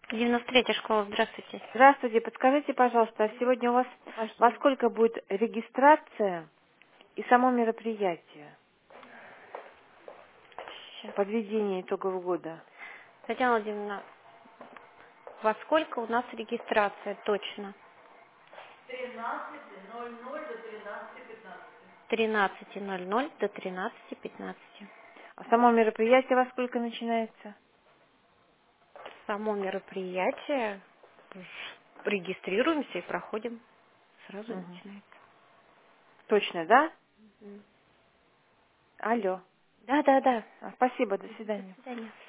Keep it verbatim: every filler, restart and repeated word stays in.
девяносто третья школа, здравствуйте. Здравствуйте, подскажите, пожалуйста, а сегодня у вас во сколько будет регистрация и само мероприятие, Сейчас. подведение итогов года? Татьяна Владимировна, во сколько у нас регистрация точно? С тринадцати ноль ноль до тринадцати пятнадцати. А само мероприятие во сколько начинается? Само мероприятие, регистрируемся и проходим. Сразу Мгм. начинается. Точно, да? Мгм. Алло. Да, да, да. А, спасибо, до До свидания. свидания.